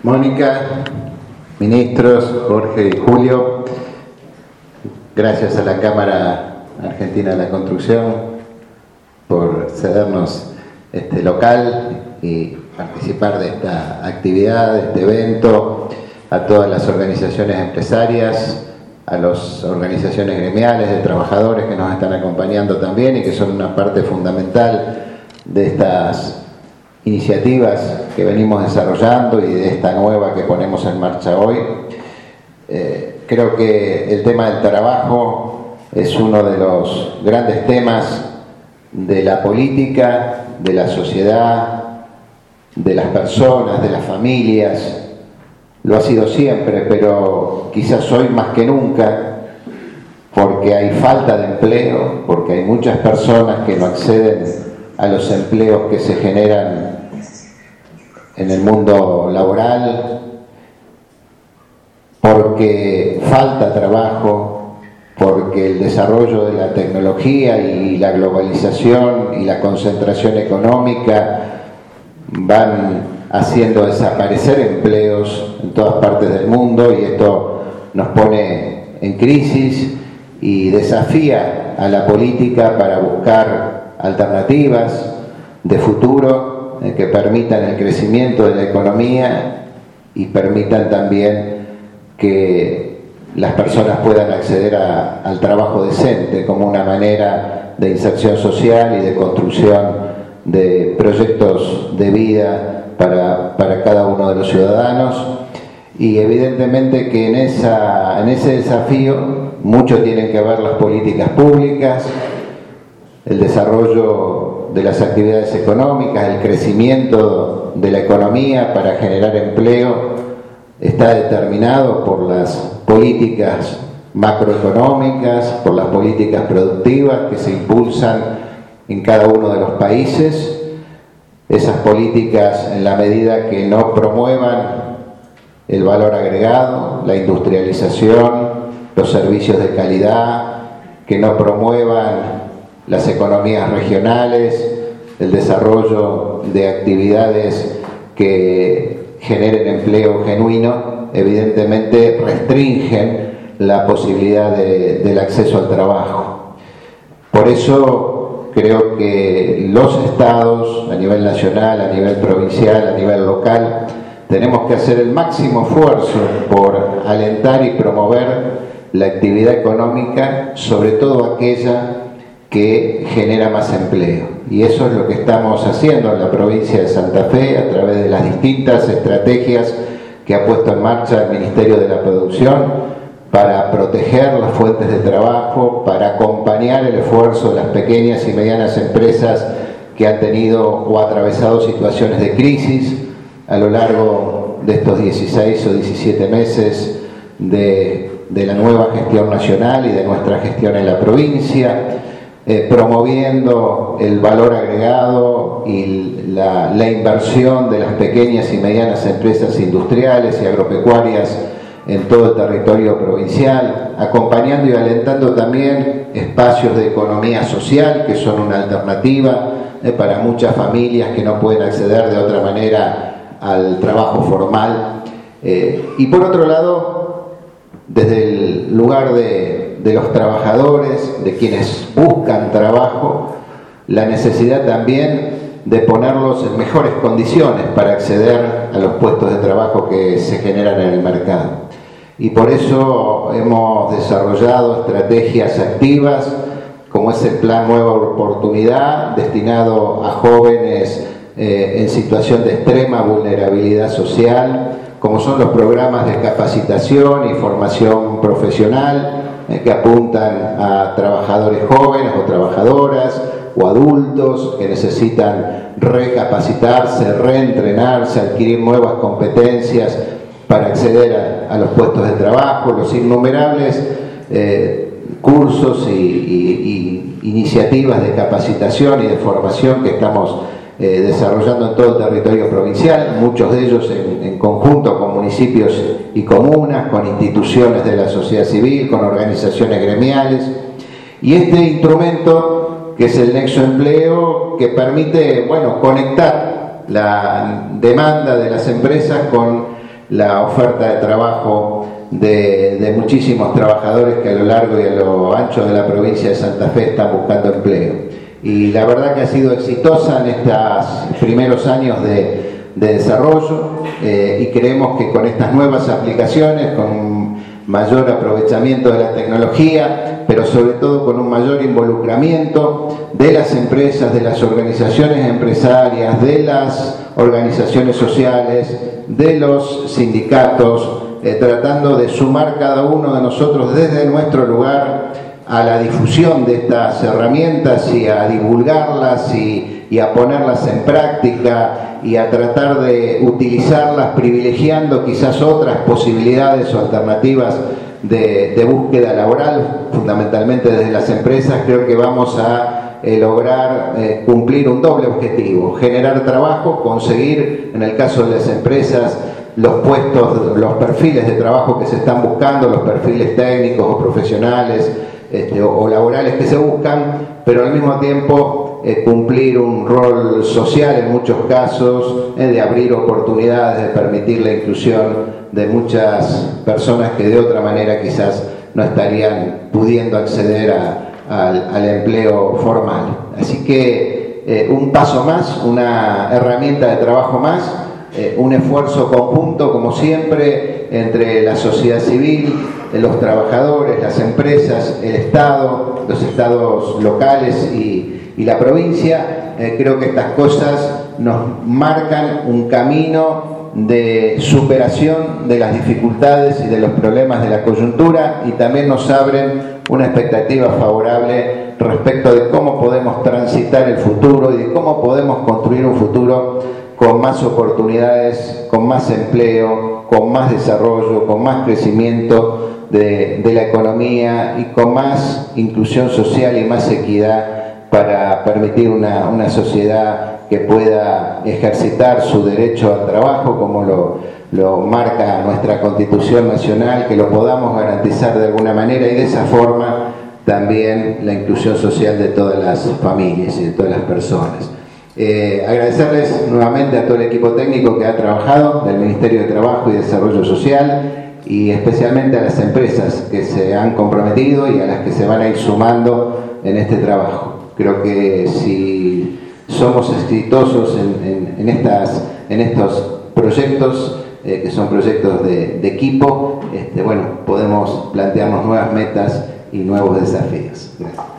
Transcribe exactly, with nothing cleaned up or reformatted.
Mónica, ministros, Jorge y Julio, gracias a la Cámara Argentina de la Construcción por cedernos este local y participar de esta actividad, de este evento, a todas las organizaciones empresarias, a las organizaciones gremiales de trabajadores que nos están acompañando también y que son una parte fundamental de estas iniciativas que venimos desarrollando y de esta nueva que ponemos en marcha hoy. Eh, creo que el tema del trabajo es uno de los grandes temas de la política, de la sociedad, de las personas, de las familias. Lo ha sido siempre, pero quizás hoy más que nunca, porque hay falta de empleo, porque hay muchas personas que no acceden a los empleos que se generan en el mundo laboral, porque falta trabajo, porque el desarrollo de la tecnología y la globalización y la concentración económica van haciendo desaparecer empleos en todas partes del mundo, y esto nos pone en crisis y desafía a la política para buscar alternativas de futuro eh, que permitan el crecimiento de la economía y permitan también que las personas puedan acceder a, al trabajo decente como una manera de inserción social y de construcción de proyectos de vida para, para cada uno de los ciudadanos. Y evidentemente que en, esa, en ese desafío mucho tienen que ver las políticas públicas, el desarrollo de las actividades económicas, el crecimiento de la economía para generar empleo está determinado por las políticas macroeconómicas, por las políticas productivas que se impulsan en cada uno de los países. Esas políticas, en la medida que no promuevan el valor agregado, la industrialización, los servicios de calidad, que no promuevan las economías regionales, el desarrollo de actividades que generen empleo genuino, evidentemente restringen la posibilidad de, del acceso al trabajo. Por eso creo que los estados, a nivel nacional, a nivel provincial, a nivel local, tenemos que hacer el máximo esfuerzo por alentar y promover la actividad económica, sobre todo aquella que genera más empleo. Y eso es lo que estamos haciendo en la provincia de Santa Fe a través de las distintas estrategias que ha puesto en marcha el Ministerio de la Producción para proteger las fuentes de trabajo, para acompañar el esfuerzo de las pequeñas y medianas empresas que han tenido o atravesado situaciones de crisis a lo largo de estos dieciséis o diecisiete meses de, de la nueva gestión nacional y de nuestra gestión en la provincia, eh, promoviendo el valor agregado y la, la inversión de las pequeñas y medianas empresas industriales y agropecuarias en todo el territorio provincial, acompañando y alentando también espacios de economía social que son una alternativa eh, para muchas familias que no pueden acceder de otra manera al trabajo formal. Eh, y por otro lado, desde el lugar de, de los trabajadores, de quienes buscan trabajo, la necesidad también de ponerlos en mejores condiciones para acceder a los puestos de trabajo que se generan en el mercado. Y por eso hemos desarrollado estrategias activas, como es el Plan Nueva Oportunidad, destinado a jóvenes eh, en situación de extrema vulnerabilidad social, como son los programas de capacitación y formación profesional, eh, que apuntan a trabajadores jóvenes o trabajadoras o adultos que necesitan recapacitarse, reentrenarse, adquirir nuevas competencias para acceder a, a los puestos de trabajo, los innumerables eh, cursos y, y, y iniciativas de capacitación y de formación que estamos eh, desarrollando en todo el territorio provincial, muchos de ellos en, en conjunto con municipios y comunas, con instituciones de la sociedad civil, con organizaciones gremiales. Y este instrumento, que es el Nexo Empleo, que permite, bueno, conectar la demanda de las empresas con la oferta de trabajo de, de muchísimos trabajadores que a lo largo y a lo ancho de la provincia de Santa Fe están buscando empleo. Y la verdad que ha sido exitosa en estos primeros años de, de desarrollo eh, y creemos que con estas nuevas aplicaciones, con mayor aprovechamiento de la tecnología, pero sobre todo con un mayor involucramiento de las empresas, de las organizaciones empresarias, de las organizaciones sociales, de los sindicatos, eh, tratando de sumar cada uno de nosotros desde nuestro lugar a la difusión de estas herramientas y a divulgarlas y, y a ponerlas en práctica y a tratar de utilizarlas privilegiando quizás otras posibilidades o alternativas de, de búsqueda laboral, fundamentalmente desde las empresas. Creo que vamos a eh, lograr eh, cumplir un doble objetivo: generar trabajo, conseguir, en el caso de las empresas, los puestos, los perfiles de trabajo que se están buscando, los perfiles técnicos o profesionales este, o, o laborales que se buscan, pero al mismo tiempo eh, cumplir un rol social en muchos casos, eh, de abrir oportunidades, de permitir la inclusión de muchas personas que de otra manera quizás no estarían pudiendo acceder a, a, al empleo formal. Así que eh, un paso más, una herramienta de trabajo más, eh, un esfuerzo conjunto, como siempre, entre la sociedad civil, los trabajadores, las empresas, el Estado, los estados locales y, y la provincia. Eh, creo que estas cosas nos marcan un camino de superación de las dificultades y de los problemas de la coyuntura, y también nos abren una expectativa favorable respecto de cómo podemos transitar el futuro y de cómo podemos construir un futuro con más oportunidades, con más empleo, con más desarrollo, con más crecimiento de, de la economía y con más inclusión social y más equidad para permitir una, una sociedad que pueda ejercitar su derecho al trabajo como lo, lo marca nuestra Constitución Nacional, que lo podamos garantizar de alguna manera, y de esa forma también la inclusión social de todas las familias y de todas las personas. Eh, agradecerles nuevamente a todo el equipo técnico que ha trabajado del Ministerio de Trabajo y Desarrollo Social, y especialmente a las empresas que se han comprometido y a las que se van a ir sumando en este trabajo. Creo que si somos exitosos en, en, en, estas, en estos proyectos, eh, que son proyectos de, de equipo, este, bueno, podemos plantearnos nuevas metas y nuevos desafíos. Gracias.